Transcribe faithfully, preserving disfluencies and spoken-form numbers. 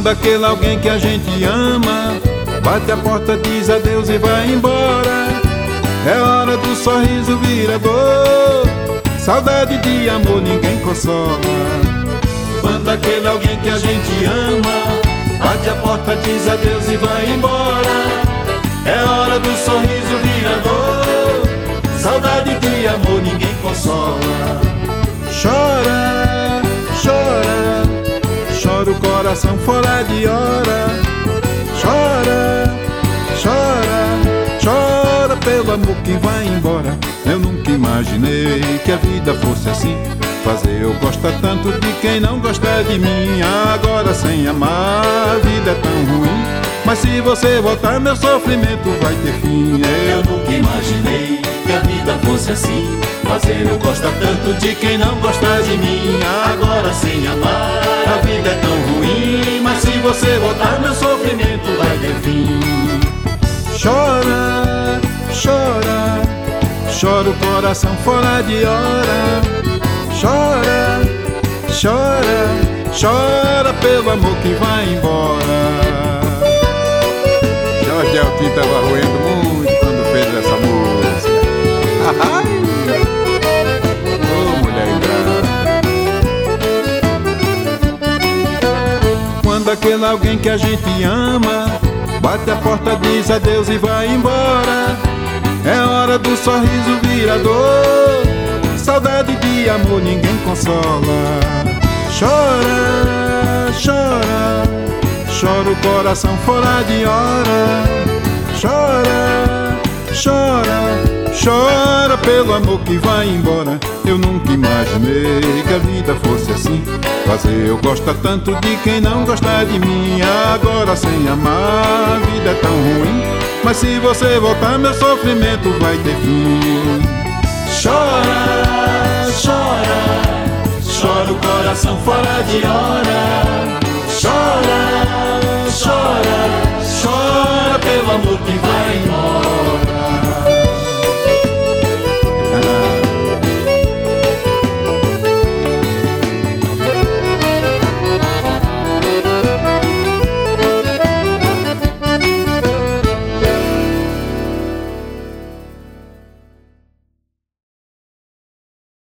Quando aquele alguém que a gente ama bate a porta, diz adeus e vai embora, é hora do sorriso vira dor, saudade de amor ninguém consola. Quando aquele alguém que a gente ama bate a porta, diz adeus e vai embora, é hora do sorriso vira dor, saudade de amor ninguém consola. Chora, chora, chora o coração fora de hora. Chora, chora, chora pelo amor que vai embora. Eu nunca imaginei que a vida fosse assim, fazer eu gostar tanto de quem não gosta de mim. Agora sem amar a vida é tão ruim, mas se você voltar meu sofrimento vai ter fim. Eu nunca imaginei que a vida fosse assim, fazer eu gostar tanto de quem não gosta de mim. Agora sem amar a vida é tão ruim, mas se você voltar meu sofrimento vai ter fim. Chora, chora, chora o coração fora de hora. Chora, chora, chora pelo amor que vai embora. Jorge Altim estava roendo muito quando fez essa música. Ai, oh, mulher ingrata. Quando aquele alguém que a gente ama bate a porta, diz adeus e vai embora, é hora do sorriso vira dor, saudade de amor ninguém consola. Chora, chora, chora o coração fora de hora. Chora, chora, chora pelo amor que vai embora. Eu nunca imaginei que a vida fosse assim, fazer eu gostar tanto de quem não gosta de mim. Agora sem amar a vida é tão ruim, mas se você voltar meu sofrimento vai ter fim. Chora, chora, chora o coração fora de hora. Chora, chora, chora pelo amor que vai